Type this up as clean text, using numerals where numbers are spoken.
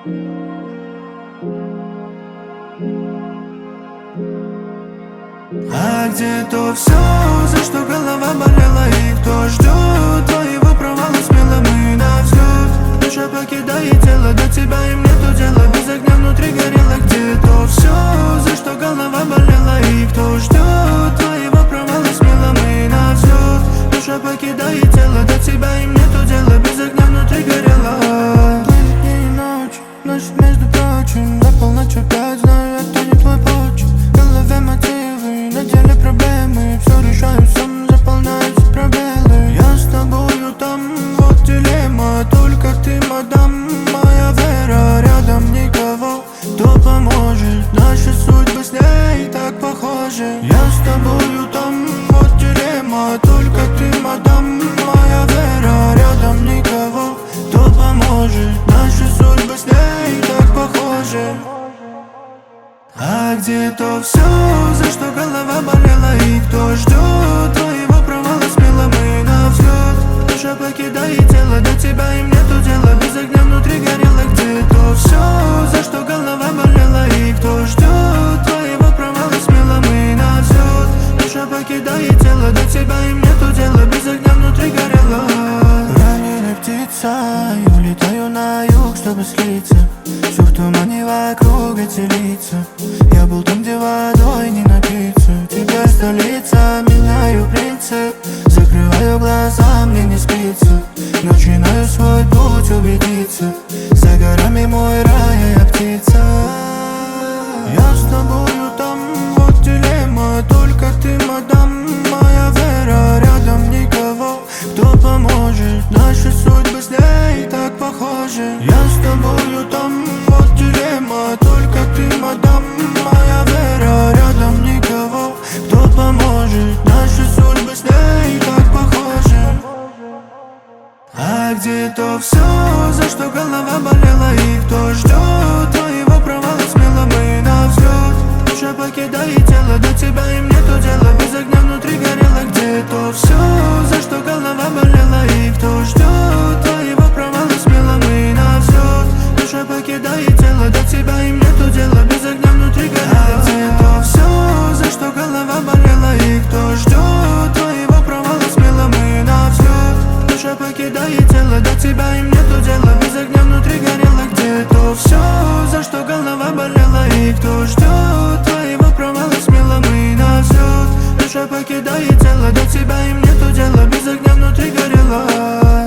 А где то все, за что голова болела, и кто ждет твоего провала смело мы на взлет? Душа покидает тело, до тебя им нету дела, без огня внутри горело. Где то все, за что голова болела, и кто ждет твоего провала смело мы на взлет? Душа покидает тело, до тебя им нету дела, без огня внутри горело. Плывет дни и ночи, ночь между прочим, за полночь опять знаю, это не твой почерк. В голове мотивы, на деле проблемы, все решаю сам, заполняются пробелы. Я с тобою там, вот дилемма, только ты, мадам, моя вера. Рядом никого, кто поможет, наши судьбы с ней так похожи. Я с тобою там, вот дилемма, только ты, мадам, моя вера. Рядом никого, кто поможет, наши судьбы с ней так похожи. А где то все, за что голова болела, и кто ждет твоего провала смело мы на взлет? Душа покидает тело, до тебя им нету дела, без огня внутри горело. Где то все, за что голова болела, и кто ждет твоего провала смело мы на взлет? Душа покидает тело, до тебя им нету дела, без огня внутри горело. Раненая птица, я улетаю на юг, чтобы слиться. Все в тумане вокруг эти лица. Я был там, где водой не напиться. Тебя столица, меняю принцип. Закрываю глаза, мне не спится. Начинаю свой путь убедиться. За горами мой рай, я птица. Я с тобою там, вот дилемма, только ты, мадам, моя вера. Рядом никого, кто поможет, наши судьбы с ней так похожи. Я с тобою там, вот дилемма, только ты, мадам, моя вера. Рядом никого, кто поможет, наши судьбы с ней так похожи. А где то все, за что голова болела, и кто ждет твоего провала смело мы на взлет? Душа покидает тело, до тебя им нету дела, без огня внутри горело. Где то все, за что голова болела, и кто ждет твоего провала смело мы на взлет? Душа покидает тело, до тебя им нету дела, без огня внутри горело. А где то все, за что голова болела, и кто ждет твоего провала смело мы на взлет? Душа покидает тело, до тебя им нету дела, без огня внутри горело. Где то все, за что голова болела, и кто ждет твоего провала смело мы на взлет? Душа покидает тело, до тебя им нету дела, без огня внутри горело.